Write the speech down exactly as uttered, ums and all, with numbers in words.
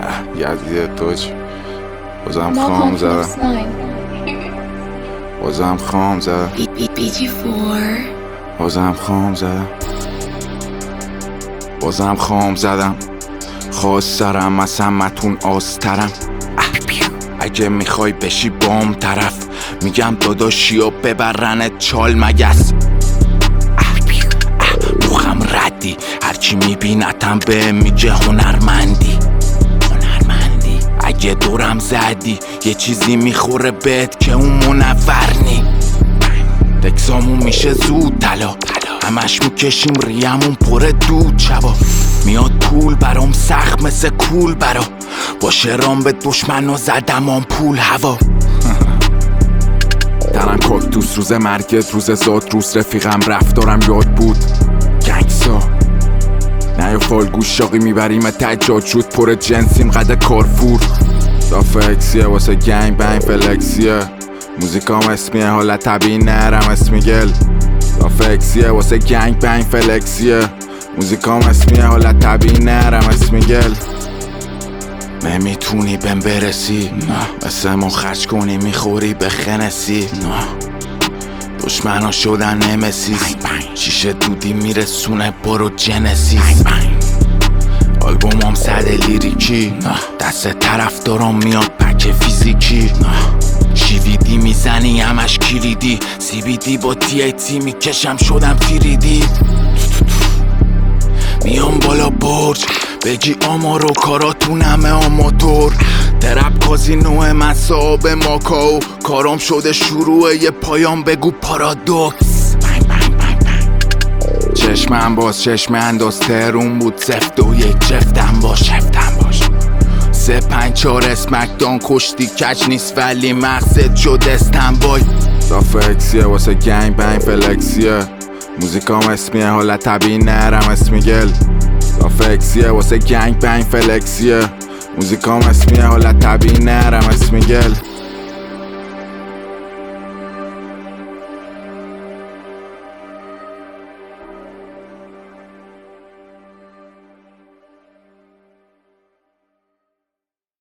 یزید توچ بازم خام زدم بازم خام زدم بازم خام زدم بازم خام زدم خواست سرم از همتون آسترم. اگه میخوای بشی بام طرف میگم داداشی و ببرنت چال مگس. روخم ردی هرچی میبینتم به میگه هنرمندی هنرمندی اگه دورم زدی یه چیزی میخوره بهت که اون منورنی. دکسامون میشه زود طلا همش میکشیم ریمون پره دود شبا میاد پول برام سخت مثل کول برا با شرام به دشمن و زدم آن پول هوا. درم کاکتوس روز مرگت روز زاد روز رفیقم رفتارم یاد بود گنگسا نه یا فالگوش شاقی میبریم تجاد شد پر جنسیم قده کارفور. دافکسیه واسه گنگ بنگ فلکسیه موزیکام اسمیه حالت طبیعی نرم اسمی گل. دافکسیه واسه گنگ بنگ فلکسیه موزیکام اسمیه حالت طبیعی نرم اسمی گل. نمیتونی بهم برسی نه مثل ما خرج کنی میخوری به خنسی نه دشمنا شدن نمسیس شیشه دودی میرسونه برو جنسیس. آلبومام صد لیریکی دست طرف دارم میاد پک فیزیکی شیویدی میزنی همش کلیدی سی بی دی با تی ای تی میکشم شدم فیریدی. میام بالا برج بگی آمار و کاراتون همه آماتور ترپ کازینو من صاحب ماکاو کارام شده شروع یه پایام بگو پارادوکس. چشمم باز چشم انداز ترون بود سفت و یک جفتم باش هفتم باش سه پنج چار اسمکدان کشتی کچ نیست ولی مقصد شد استنبای. دافکسیه واسه گنگ بنگ فلکسیه موزیکام اسمیه حالت طبیعی نرم اسمی گل. دافکسیه واسه گنگ بنگ فلکسیه موزیکام اسمیه حالت طبیعی نرم اسمی گل.